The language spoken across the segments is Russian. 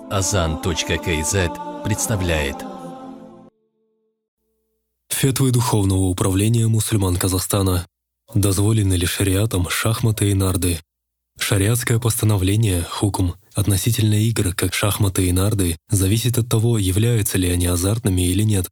Azan.kz представляет Фетвы Духовного управления мусульман Казахстана. Дозволены ли шариатом шахматы и нарды? Шариатское постановление, хукм, относительно игр, как шахматы и нарды, зависит от того, являются ли они азартными или нет.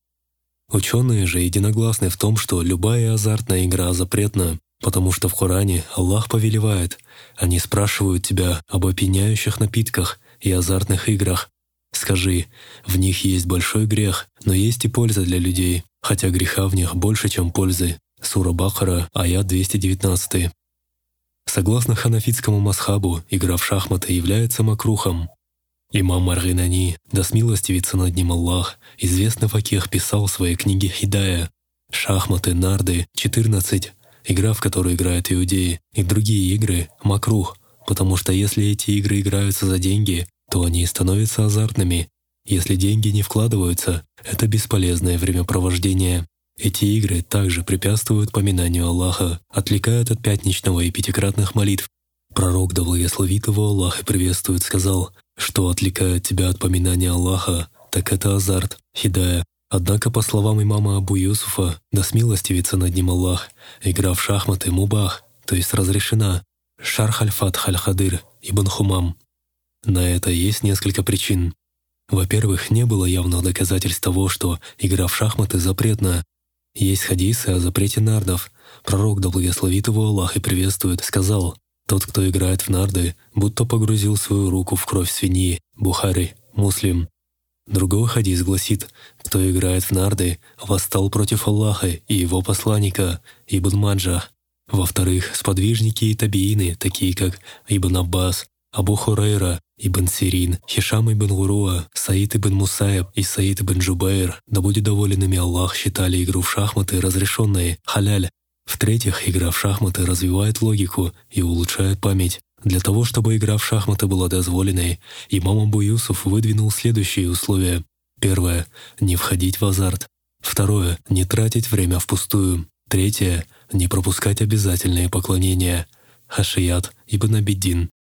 Ученые же единогласны в том, что любая азартная игра запретна, потому что в Коране Аллах повелевает: «Они спрашивают тебя об опьяняющих напитках и азартных играх. Скажи, в них есть большой грех, но есть и польза для людей, хотя греха в них больше, чем пользы». Сура Бакара, аят 219. Согласно ханафитскому мазхабу, игра в шахматы является макрухом. Имам Ар-Гинани, да смилостивится над ним Аллах, известный факих, писал в своей книге «Хидая»: «Шахматы, нарды, 14, игра, в которую играют иудеи, и другие игры — макрух, потому что если эти игры играются за деньги, то они становятся азартными. Если деньги не вкладываются, это бесполезное времяпровождение. Эти игры также препятствуют поминанию Аллаха, отвлекают от пятничного и пятикратных молитв. Пророк, да благословит его Аллах и приветствует, сказал: что отвлекает тебя от поминания Аллаха, так это азарт, хидая». Однако, по словам имама Абу Юсуфа, да смилостивится над ним Аллах, игра в шахматы мубах, то есть разрешена. Шарх аль-Фатх аль-Хадыр, Ибн Хумам. На это есть несколько причин. Во-первых, не было явных доказательств того, что игра в шахматы запретна. Есть хадисы о запрете нардов. Пророк, да благословит его Аллах и приветствует, сказал: «Тот, кто играет в нарды, будто погрузил свою руку в кровь свиньи». Бухари, Муслим. Другой хадис гласит: «Кто играет в нарды, восстал против Аллаха и его посланника». Ибн Маджах. Во-вторых, сподвижники и табиины, такие как Ибн Аббас, Абу Хурайра, Ибн Сирин, Хишам ибн Гуруа, Саид ибн Мусаяб и Саид ибн Джубайр, да будет доволен ими Аллах, считали игру в шахматы разрешенной, халяль. В-третьих, игра в шахматы развивает логику и улучшает память. Для того, чтобы игра в шахматы была дозволенной, имам Абу Юсуф выдвинул следующие условия. Первое — не входить в азарт. Второе — не тратить время впустую. Третье — не пропускать обязательные поклонения. Хашият ибн Абиддин.